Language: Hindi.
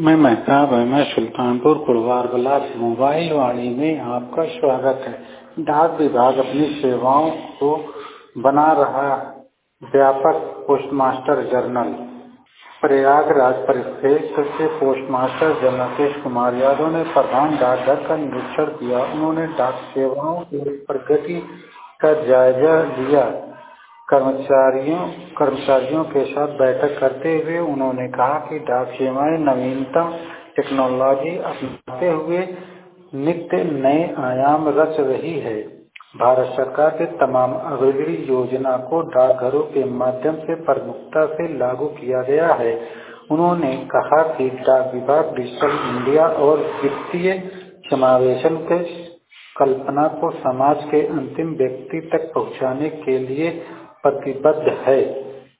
मैं महताब अहमद सुल्तानपुर कुड़वार ब्लॉक मोबाइल वाणी में आपका स्वागत है। डाक विभाग अपनी सेवाओं को बना रहा व्यापक। पोस्टमास्टर जनरल प्रयागराज परिक्षेत्र के पोस्टमास्टर जनरल केश कुमार यादव ने प्रधान डाकघर का निरीक्षण किया। उन्होंने डाक सेवाओं की प्रगति का जायजा लिया। कर्मचारियों के साथ बैठक करते हुए उन्होंने कहा कि डाक सेवाएं नवीनतम टेक्नोलॉजी अपनाते हुए नित्य नए आयाम रच रही है। भारत सरकार के तमाम अग्रणी योजना को डाकघरों के माध्यम से प्रमुखता से लागू किया गया है। उन्होंने कहा कि डाक विभाग डिजिटल इंडिया और वित्तीय समावेशन के कल्पना को समाज के अंतिम व्यक्ति तक पहुंचाने के लिए प्रतिबद्ध है।